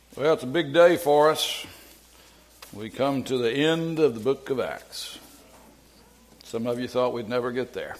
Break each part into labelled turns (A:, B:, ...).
A: Well, it's a big day for us. We come to the end of the book of Acts. Some of you thought we'd never get there.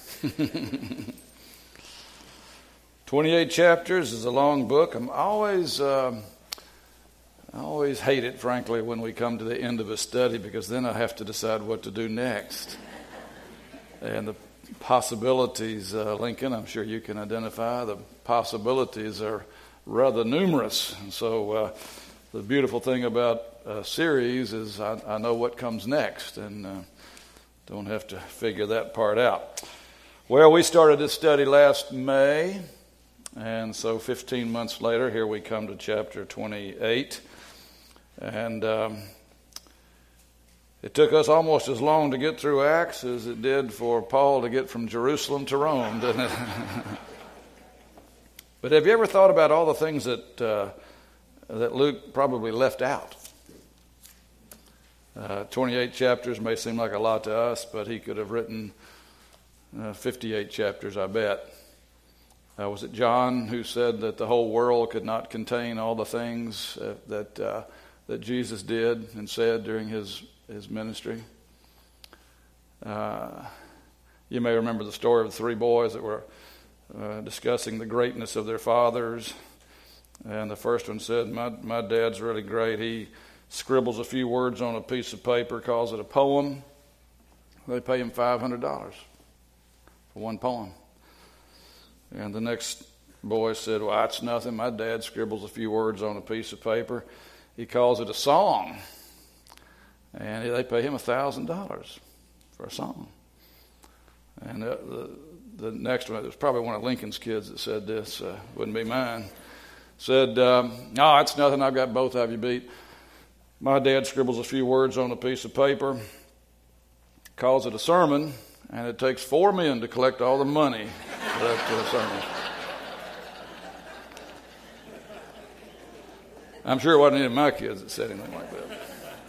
A: 28 chapters is a long book. I always hate it, frankly, when we come to the end of a study, because then I have to decide what to do next. And the possibilities, Lincoln, I'm sure you can identify, the possibilities are rather numerous. And so the beautiful thing about a series is I know what comes next and don't have to figure that part out. Well, we started this study last May, and so 15 months later, here we come to chapter 28. And it took us almost as long to get through Acts as it did for Paul to get from Jerusalem to Rome, didn't it? But have you ever thought about all the things that Luke probably left out? 28 chapters may seem like a lot to us, but he could have written 58 chapters, I bet. Was it John who said that the whole world could not contain all the things that Jesus did and said during his ministry? You may remember the story of the three boys that were discussing the greatness of their fathers. And the first one said, my dad's really great. He scribbles a few words on a piece of paper, calls it a poem. They pay him $500 for one poem. And the next boy said, well, that's nothing. My dad scribbles a few words on a piece of paper. He calls it a song. And they pay him $1,000 for a song. And the next one, it was probably one of Lincoln's kids that said this, wouldn't be mine, said, no, it's nothing, I've got both of you beat. My dad scribbles a few words on a piece of paper, calls it a sermon, and it takes 4 men to collect all the money for that sermon. I'm sure it wasn't any of my kids that said anything like that.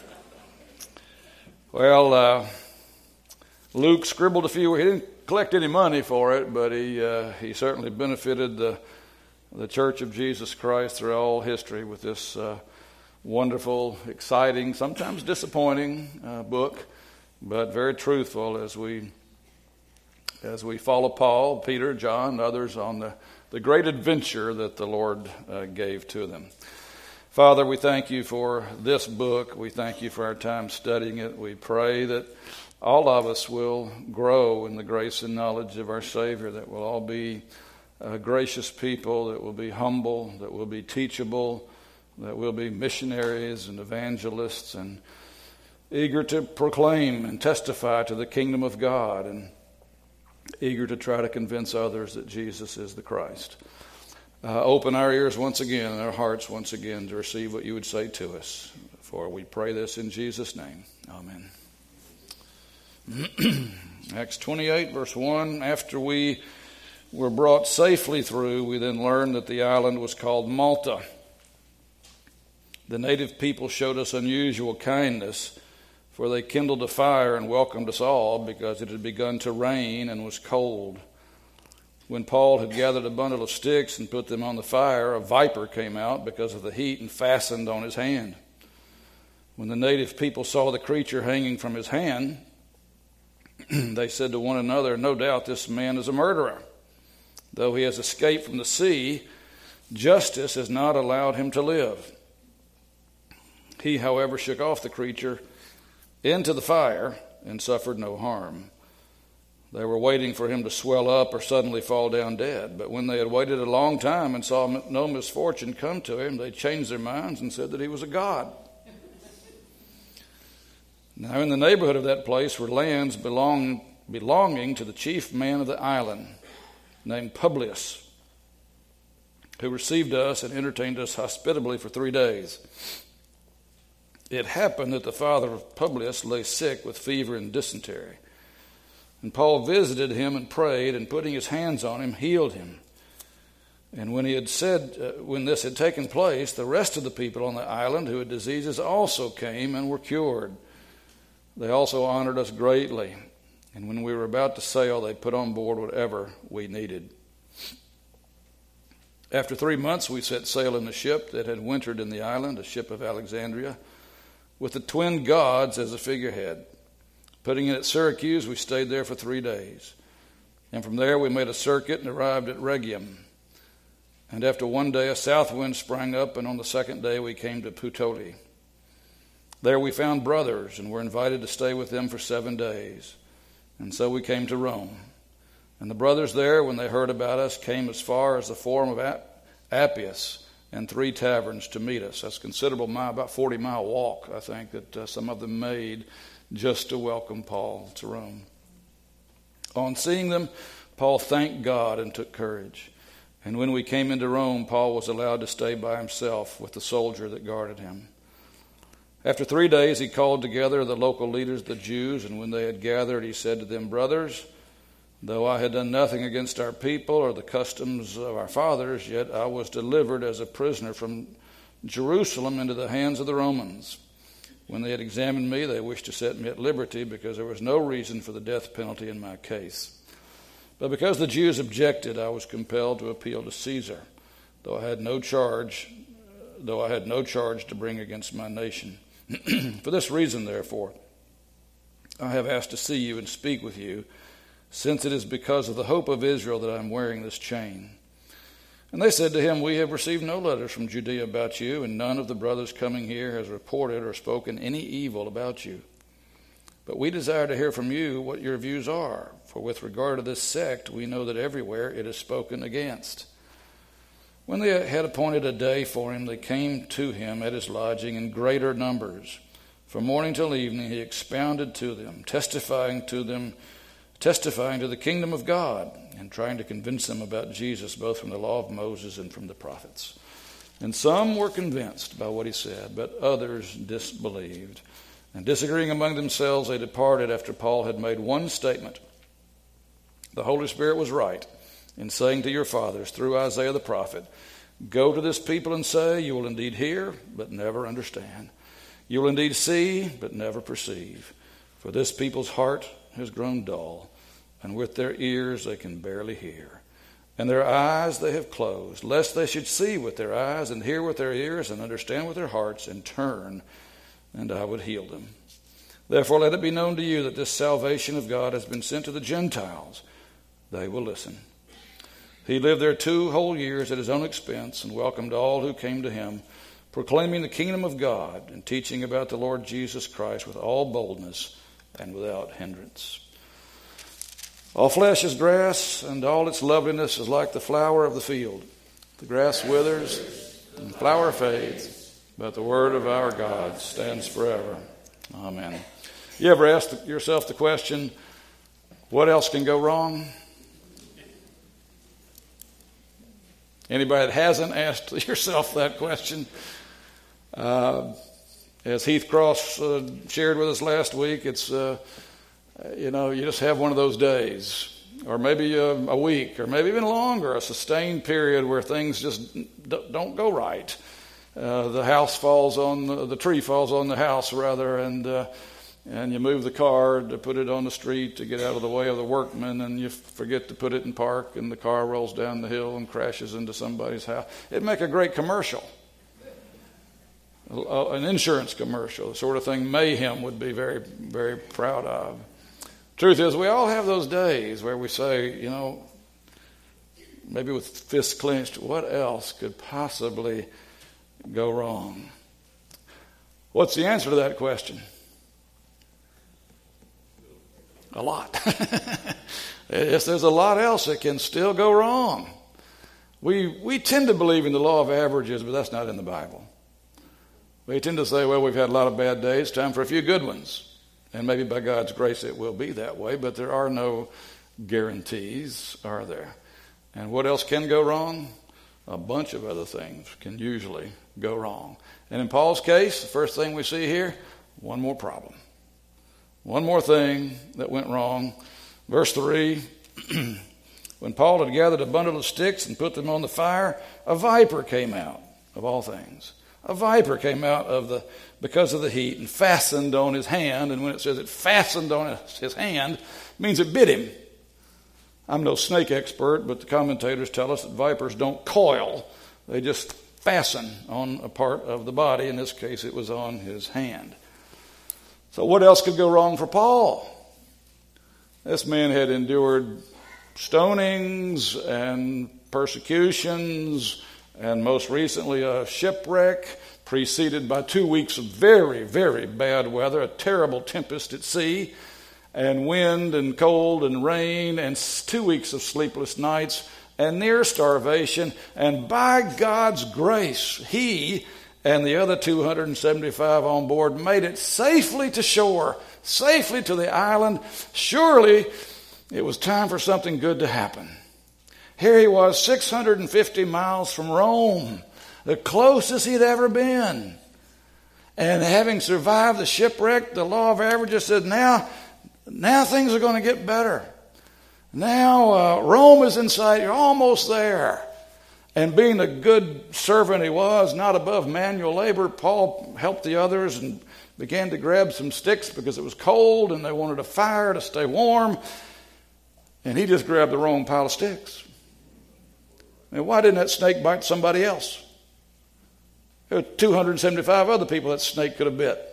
A: Well, Luke scribbled a few. He didn't collect any money for it, but he certainly benefited the Church of Jesus Christ through all history with this wonderful, exciting, sometimes disappointing book, but very truthful as we follow Paul, Peter, John, and others on the great adventure that the Lord gave to them. Father, we thank you for this book. We thank you for our time studying it. We pray that all of us will grow in the grace and knowledge of our Savior, that we'll all be gracious people, that will be humble, that will be teachable, that we'll be missionaries and evangelists and eager to proclaim and testify to the kingdom of God and eager to try to convince others that Jesus is the Christ. Open our ears once again and our hearts once again to receive what you would say to us. For we pray this in Jesus' name. Amen. Acts 28, verse 1. After we were brought safely through, we then learned that the island was called Malta. The native people showed us unusual kindness, for they kindled a fire and welcomed us all because it had begun to rain and was cold. When Paul had gathered a bundle of sticks and put them on the fire, a viper came out because of the heat and fastened on his hand. When the native people saw the creature hanging from his hand, they said to one another, no doubt this man is a murderer. Though he has escaped from the sea, justice has not allowed him to live. He, however, shook off the creature into the fire and suffered no harm. They were waiting for him to swell up or suddenly fall down dead. But when they had waited a long time and saw no misfortune come to him, they changed their minds and said that he was a god. Now in the neighborhood of that place were lands belonging to the chief man of the island, named Publius, who received us and entertained us hospitably for 3 days. It happened that the father of Publius lay sick with fever and dysentery. And Paul visited him and prayed, and putting his hands on him, healed him. And when this had taken place, the rest of the people on the island who had diseases also came and were cured. They also honored us greatly. And when we were about to sail, they put on board whatever we needed. After 3 months, we set sail in a ship that had wintered in the island, a ship of Alexandria, with the twin gods as a figurehead. Putting in at Syracuse, we stayed there for 3 days. And from there, we made a circuit and arrived at Rhegium. And after 1 day, a south wind sprang up, and on the 2nd day, we came to Puteoli. There we found brothers and were invited to stay with them for 7 days. And so we came to Rome. And the brothers there, when they heard about us, came as far as the Forum of Appius and 3 taverns to meet us. That's a considerable about 40-mile walk, I think, that some of them made just to welcome Paul to Rome. On seeing them, Paul thanked God and took courage. And when we came into Rome, Paul was allowed to stay by himself with the soldier that guarded him. After 3 days, he called together the local leaders, the Jews, and when they had gathered, he said to them, "Brothers, though I had done nothing against our people or the customs of our fathers, yet I was delivered as a prisoner from Jerusalem into the hands of the Romans. When they had examined me, they wished to set me at liberty because there was no reason for the death penalty in my case. But because the Jews objected, I was compelled to appeal to Caesar, though I had no charge to bring against my nation. For this reason, therefore, I have asked to see you and speak with you, since it is because of the hope of Israel that I am wearing this chain." And they said to him, "We have received no letters from Judea about you, and none of the brothers coming here has reported or spoken any evil about you. But we desire to hear from you what your views are, for with regard to this sect, we know that everywhere it is spoken against." When they had appointed a day for him, they came to him at his lodging in greater numbers. From morning till evening he expounded to them, testifying to the kingdom of God, and trying to convince them about Jesus, both from the law of Moses and from the prophets. And some were convinced by what he said, but others disbelieved. And disagreeing among themselves, they departed after Paul had made one statement: "The Holy Spirit was right in saying to your fathers through Isaiah the prophet, 'Go to this people and say, you will indeed hear, but never understand. You will indeed see, but never perceive. For this people's heart has grown dull, and with their ears they can barely hear. And their eyes they have closed, lest they should see with their eyes and hear with their ears and understand with their hearts and turn, and I would heal them. Therefore let it be known to you that this salvation of God has been sent to the Gentiles. They will listen.' He lived there 2 whole years at his own expense and welcomed all who came to him, proclaiming the kingdom of God and teaching about the Lord Jesus Christ with all boldness and without hindrance. All flesh is grass, and all its loveliness is like the flower of the field. The grass withers, and the flower fades, but the word of our God stands forever." Amen. You ever asked yourself the question, what else can go wrong? Anybody that hasn't asked yourself that question? As Heath Cross shared with us last week, it's you just have one of those days, or maybe a week, or maybe even longer, a sustained period where things just don't go right. The tree falls on the house rather, and you move the car to put it on the street to get out of the way of the workmen, and you forget to put it in park, and the car rolls down the hill and crashes into somebody's house. It'd make a great commercial. An insurance commercial, the sort of thing Mayhem would be very, very proud of. Truth is, we all have those days where we say, maybe with fists clenched, what else could possibly go wrong? What's the answer to that question? A lot. Yes, there's a lot else that can still go wrong. We tend to believe in the law of averages, but that's not in the Bible. We tend to say, well, we've had a lot of bad days, time for a few good ones. And maybe by God's grace it will be that way, but there are no guarantees, are there? And what else can go wrong? A bunch of other things can usually go wrong. And in Paul's case, the first thing we see here, one more problem. One more thing that went wrong. Verse 3, when Paul had gathered a bundle of sticks and put them on the fire, a viper came out, of all things. A viper came out because of the heat and fastened on his hand. And when it says it fastened on his hand, it means it bit him. I'm no snake expert, but the commentators tell us that vipers don't coil. They just fasten on a part of the body. In this case, it was on his hand. So what else could go wrong for Paul? This man had endured stonings and persecutions, and most recently a shipwreck, preceded by 2 weeks of very, very bad weather, a terrible tempest at sea, and wind and cold and rain, and 2 weeks of sleepless nights, and near starvation. And by God's grace, he and the other 275 on board made it safely to shore, safely to the island. Surely it was time for something good to happen. Here he was, 650 miles from Rome, the closest he'd ever been. And having survived the shipwreck, the law of averages said, now things are going to get better. Now Rome is in sight. You're almost there. And being a good servant he was, not above manual labor, Paul helped the others and began to grab some sticks because it was cold and they wanted a fire to stay warm. And he just grabbed the wrong pile of sticks. And why didn't that snake bite somebody else? There were 275 other people that snake could have bit.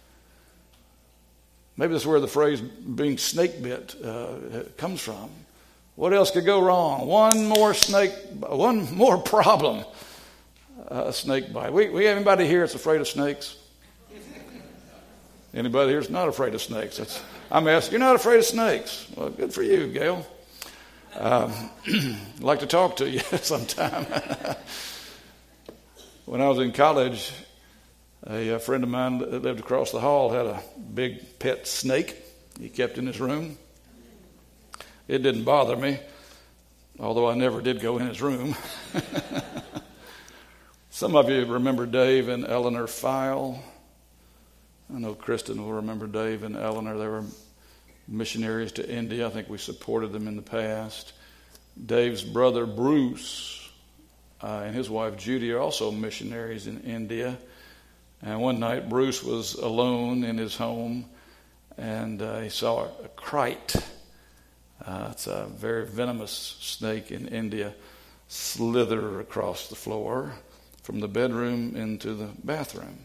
A: Maybe that's where the phrase being snake bit comes from. What else could go wrong? One more problem. A snake bite. We have anybody here that's afraid of snakes? Anybody here that's not afraid of snakes? I'm asking, you're not afraid of snakes? Well, good for you, Gail. I'd like to talk to you sometime. When I was in college, a friend of mine that lived across the hall had a big pet snake he kept in his room. It didn't bother me, although I never did go in his room. Some of you remember Dave and Eleanor File. I know Kristen will remember Dave and Eleanor. They were missionaries to India. I think we supported them in the past. Dave's brother Bruce and his wife Judy are also missionaries in India. And one night Bruce was alone in his home, and he saw a kite. It's a very venomous snake in India, slither across the floor from the bedroom into the bathroom.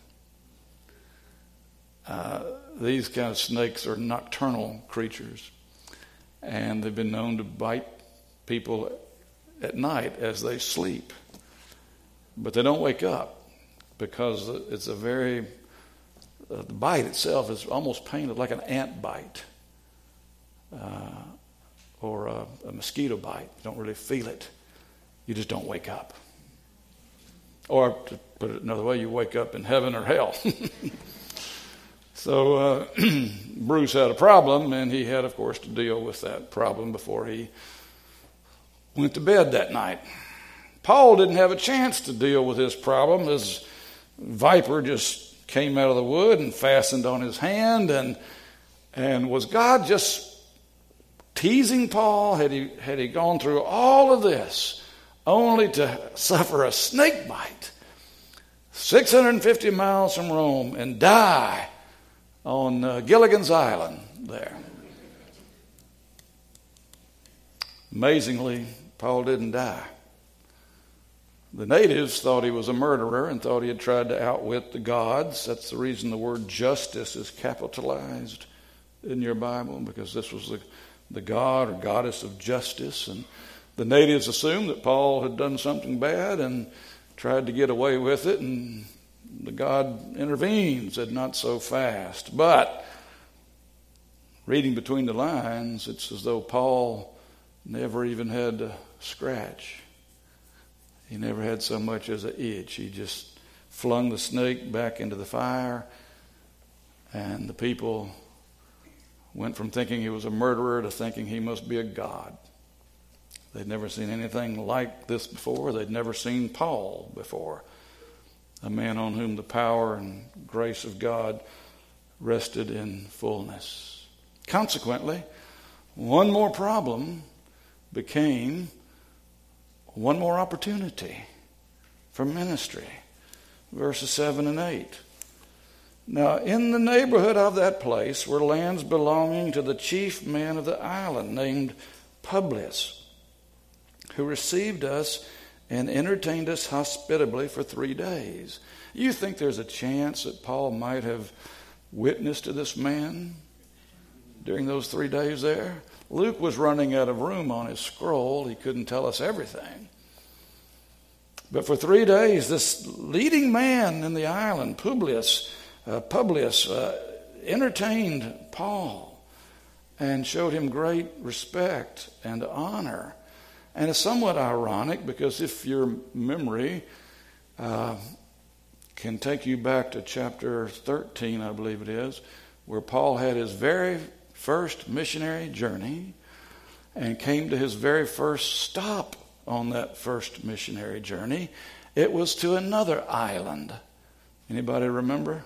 A: These kind of snakes are nocturnal creatures, and they've been known to bite people at night as they sleep. But they don't wake up because it's a very, the bite itself is almost painted like an ant bite or a mosquito bite. You don't really feel it. You just don't wake up. Or to put it another way, you wake up in heaven or hell. So Bruce had a problem, and he had, of course, to deal with that problem before he went to bed that night. Paul didn't have a chance to deal with his problem. His viper just came out of the wood and fastened on his hand. And was God just teasing Paul? Had he gone through all of this only to suffer a snake bite 650 miles from Rome and die on Gilligan's Island there? Amazingly, Paul didn't die. The natives thought he was a murderer and thought he had tried to outwit the gods. That's the reason the word justice is capitalized in your Bible, because this was the god or goddess of justice. And the natives assumed that Paul had done something bad and tried to get away with it, and the God intervened, said not so fast. But reading between the lines, it's as though Paul never even had a scratch. He never had so much as an itch. He just flung the snake back into the fire, and the people went from thinking he was a murderer to thinking he must be a god. They'd never seen anything like this before. They'd never seen Paul before, a man on whom the power and grace of God rested in fullness. Consequently, one more problem became one more opportunity for ministry. Verses 7 and 8. Now, in the neighborhood of that place were lands belonging to the chief man of the island, named Publius, who received us and entertained us hospitably for 3 days. You think there's a chance that Paul might have witnessed to this man during those 3 days there? Luke was running out of room on his scroll. He couldn't tell us everything. But for 3 days, this leading man in the island, Publius, entertained Paul and showed him great respect and honor. And it's somewhat ironic because if your memory can take you back to chapter 13, I believe it is, where Paul had his very first missionary journey and came to his very first stop on that first missionary journey. It was to another island. Anybody remember?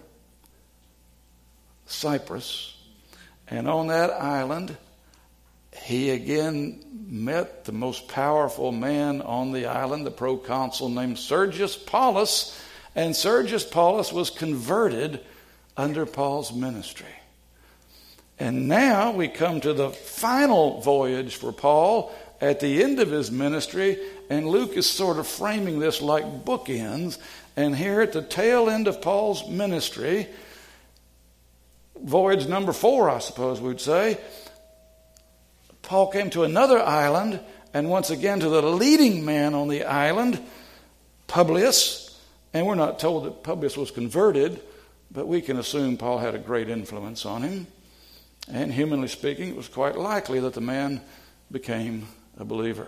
A: Cyprus. And on that island, he again met the most powerful man on the island, the proconsul named Sergius Paulus. And Sergius Paulus was converted under Paul's ministry. And now we come to the final voyage for Paul at the end of his ministry, and Luke is sort of framing this like bookends. And here at the tail end of Paul's ministry, voyage number 4, I suppose we'd say, Paul came to another island, and once again to the leading man on the island, Publius. And we're not told that Publius was converted, but we can assume Paul had a great influence on him. And humanly speaking, it was quite likely that the man became a believer.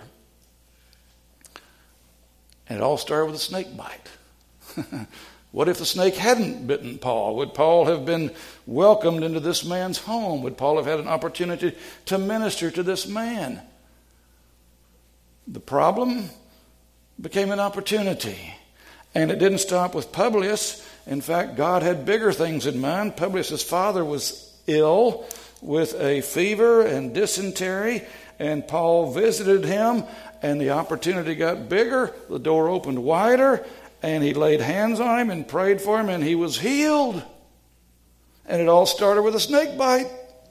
A: And it all started with a snake bite. What if the snake hadn't bitten Paul? Would Paul have been welcomed into this man's home? Would Paul have had an opportunity to minister to this man? The problem became an opportunity. And it didn't stop with Publius. In fact, God had bigger things in mind. Publius' father was ill with a fever and dysentery, and Paul visited him, and the opportunity got bigger. The door opened wider, and he laid hands on him and prayed for him, and he was healed. And it all started with a snake bite.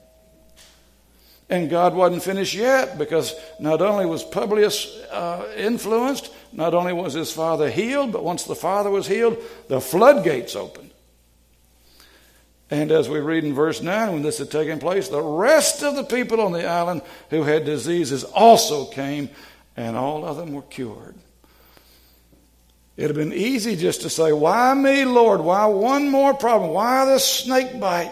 A: And God wasn't finished yet, because not only was Publius influenced, not only was his father healed, but once the father was healed, the floodgates opened. And as we read in verse 9, when this had taken place, the rest of the people on the island who had diseases also came, and all of them were cured. It would have been easy just to say, why me, Lord? Why one more problem? Why this snake bite?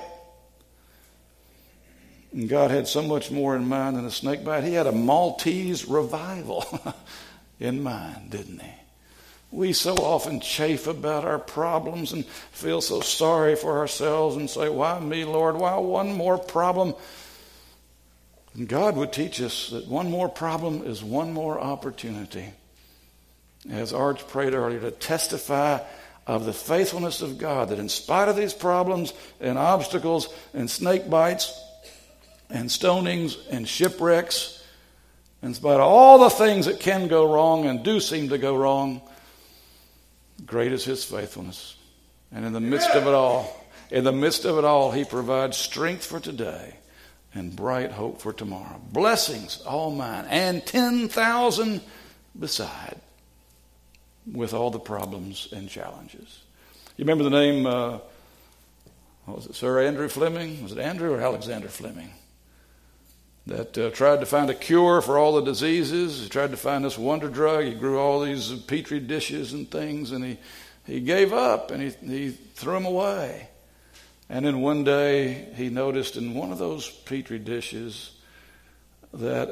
A: And God had so much more in mind than a snake bite. He had a Maltese revival in mind, didn't he? We so often chafe about our problems and feel so sorry for ourselves and say, why me, Lord? Why one more problem? And God would teach us that one more problem is one more opportunity. As Arch prayed earlier, to testify of the faithfulness of God, that in spite of these problems and obstacles and snake bites and stonings and shipwrecks, in spite of all the things that can go wrong and do seem to go wrong, great is his faithfulness. And in the midst of it all, he provides strength for today and bright hope for tomorrow. Blessings all mine, and 10,000 beside, with all the problems and challenges. You remember the name, what was it, Sir Andrew Fleming? Was it Andrew or Alexander Fleming? That tried to find a cure for all the diseases. He tried to find this wonder drug. He grew all these petri dishes and things, and he gave up, and he threw them away. And then one day he noticed in one of those petri dishes that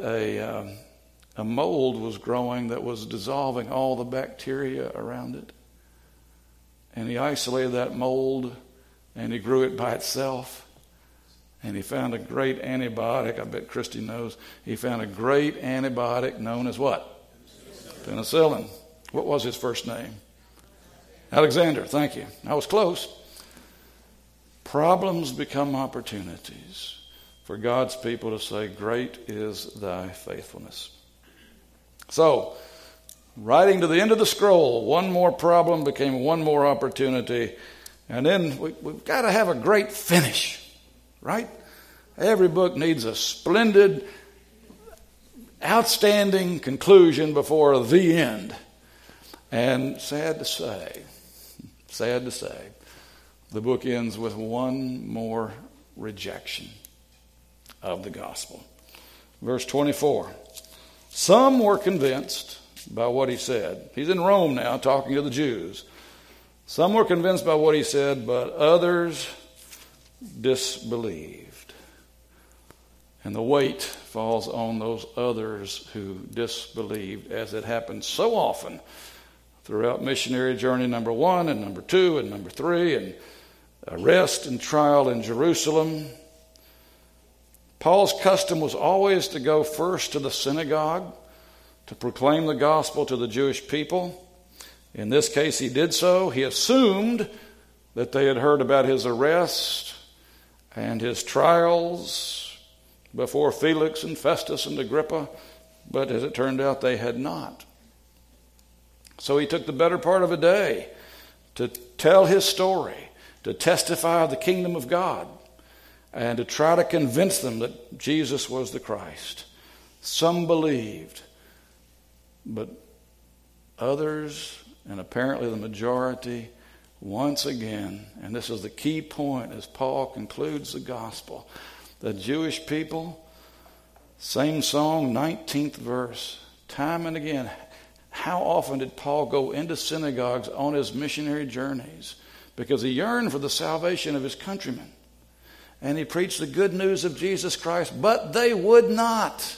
A: a mold was growing that was dissolving all the bacteria around it. And he isolated that mold, and he grew it by itself. And he found a great antibiotic. I bet Christy knows. He found a great antibiotic known as what? Penicillin. What was his first name? Alexander. Thank you. I was close. Problems become opportunities for God's people to say, great is thy faithfulness. So, writing to the end of the scroll, one more problem became one more opportunity. And then we've got to have a great finish. Right? Every book needs a splendid outstanding conclusion before the end. And sad to say, the book ends with one more rejection of the gospel. Verse 24. Some were convinced by what he said. He's in Rome now talking to the Jews. Some were convinced by what he said, but others disbelieved. And the weight falls on those others who disbelieved, as it happens so often throughout missionary journey number 1 and number 2 and number 3 and arrest and trial in Jerusalem. Paul's custom was always to go first to the synagogue to proclaim the gospel to the Jewish people. In this case, he did so. He assumed that they had heard about his arrest and his trials before Felix and Festus and Agrippa, but as it turned out, they had not. So he took the better part of a day to tell his story, to testify of the kingdom of God, and to try to convince them that Jesus was the Christ. Some believed, but others, and apparently the majority, once again, and this is the key point as Paul concludes the gospel, the Jewish people, same song, 19th verse, time and again. How often did Paul go into synagogues on his missionary journeys? Because he yearned for the salvation of his countrymen. And he preached the good news of Jesus Christ, but they would not.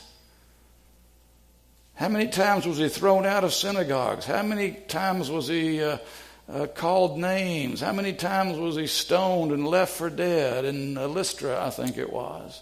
A: How many times was he thrown out of synagogues? How many times was he called names? How many times was he stoned and left for dead in Lystra, I think it was?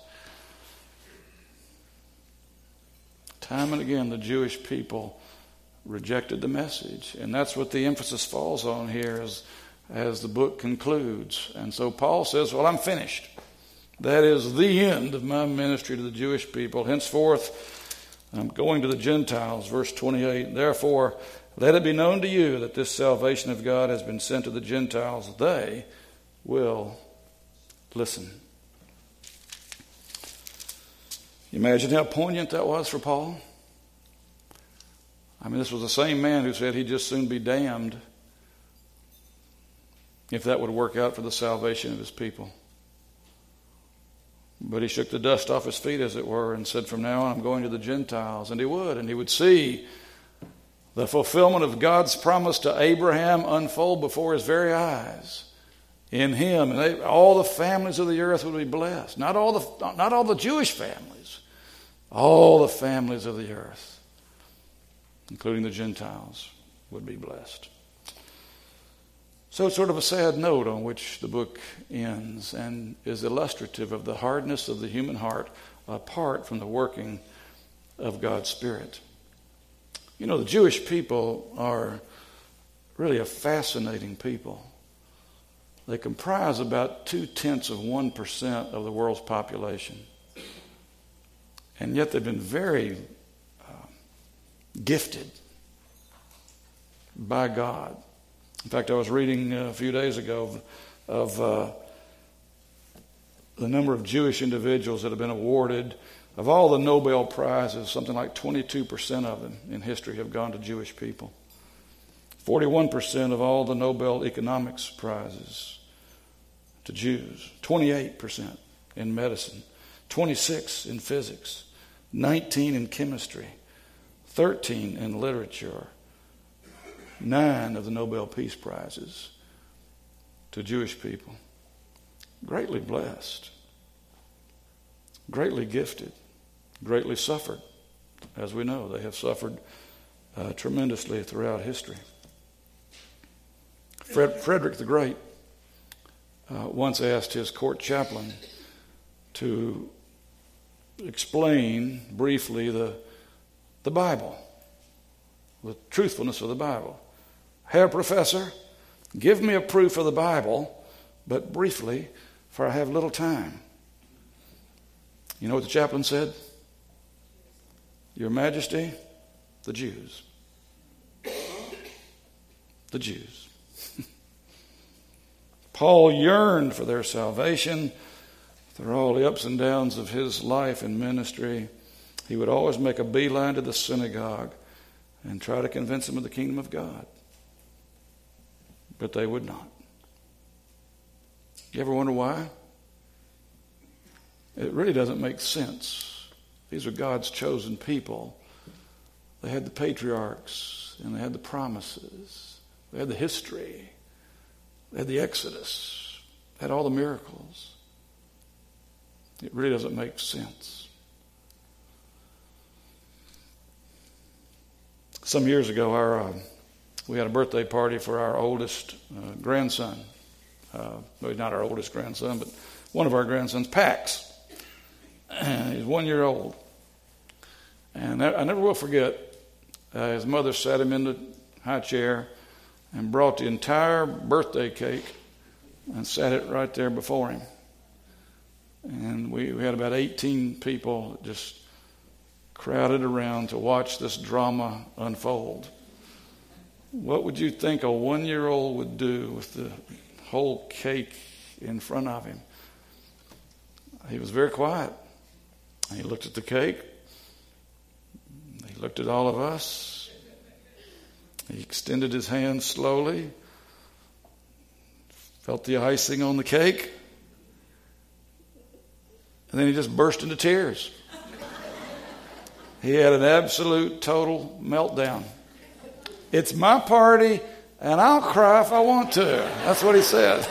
A: Time and again, the Jewish people rejected the message. And that's what the emphasis falls on here as the book concludes. And so Paul says, well, I'm finished. That is the end of my ministry to the Jewish people. Henceforth, I'm going to the Gentiles. Verse 28, therefore, let it be known to you that this salvation of God has been sent to the Gentiles. They will listen. You imagine how poignant that was for Paul? I mean, this was the same man who said he'd just soon be damned if that would work out for the salvation of his people. But he shook the dust off his feet, as it were, and said, from now on, I'm going to the Gentiles. And he would see the fulfillment of God's promise to Abraham unfold before his very eyes. In him, and all the families of the earth would be blessed. Not all the Jewish families, all the families of the earth, including the Gentiles, would be blessed. So it's sort of a sad note on which the book ends and is illustrative of the hardness of the human heart apart from the working of God's Spirit. You know, the Jewish people are really a fascinating people. They comprise about 0.2% of the world's population. And yet they've been very gifted by God. In fact, I was reading a few days ago of the number of Jewish individuals that have been awarded. Of all the Nobel Prizes, something like 22% of them in history have gone to Jewish people. 41% of all the Nobel Economics Prizes to Jews. 28% in medicine. 26% in physics. 19% in chemistry. 13% in literature. 9 of the Nobel Peace Prizes to Jewish people. Greatly blessed. Greatly gifted. Greatly suffered. As we know, they have suffered tremendously throughout history. Frederick the Great once asked his court chaplain to explain briefly the Bible, the truthfulness of the Bible. Herr Professor, give me a proof of the Bible, but briefly, for I have little time. You know what the chaplain said? Your Majesty, the Jews. The Jews. Paul yearned for their salvation through all the ups and downs of his life and ministry. he would always make a beeline to the synagogue and try to convince them of the kingdom of God. But they would not. You ever wonder why? It really doesn't make sense. These are God's chosen people. They had the patriarchs, and they had the promises. They had the history. They had the Exodus. They had all the miracles. It really doesn't make sense. Some years ago, we had a birthday party for our oldest grandson. Well, not our oldest grandson, but one of our grandsons, Pax. He's 1 year old. And I never will forget, his mother sat him in the high chair and brought the entire birthday cake and sat it right there before him. And we had about 18 people just crowded around to watch this drama unfold. What would you think a 1 year old would do with the whole cake in front of him? He was very quiet. He looked at the cake. He looked at all of us. He extended his hand slowly, felt the icing on the cake, and then he just burst into tears. He had an absolute total meltdown. It's my party, and I'll cry if I want to. That's what he said.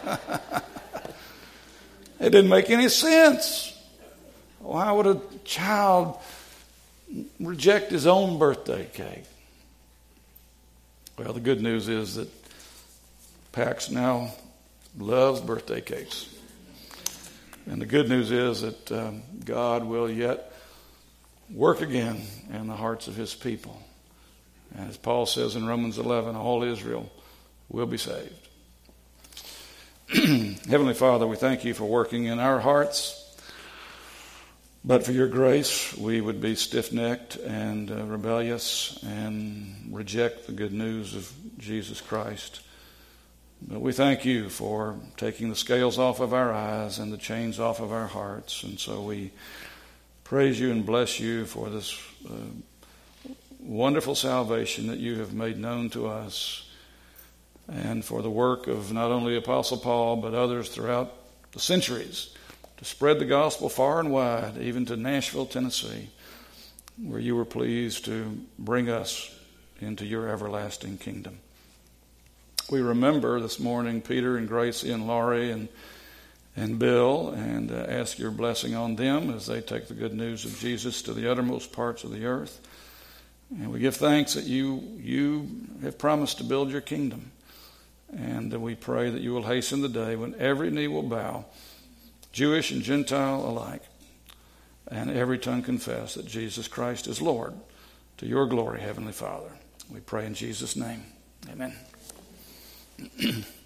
A: It didn't make any sense. Why would a child reject his own birthday cake? Well, the good news is that Pax now loves birthday cakes. And the good news is that God will yet work again in the hearts of his people. And as Paul says in Romans 11, all Israel will be saved. Heavenly Father, we thank you for working in our hearts. But for your grace, we would be stiff-necked and rebellious and reject the good news of Jesus Christ. But we thank you for taking the scales off of our eyes and the chains off of our hearts. And so we praise you and bless you for this wonderful salvation that you have made known to us, and for the work of not only Apostle Paul but others throughout the centuries to spread the gospel far and wide, even to Nashville, Tennessee, where you were pleased to bring us into your everlasting kingdom. We remember this morning Peter and Gracie and Laurie and Bill, and ask your blessing on them as they take the good news of Jesus to the uttermost parts of the earth. And we give thanks that you have promised to build your kingdom. And we pray that you will hasten the day when every knee will bow, Jewish and Gentile alike, and every tongue confess that Jesus Christ is Lord, to your glory, Heavenly Father. We pray in Jesus' name. Amen.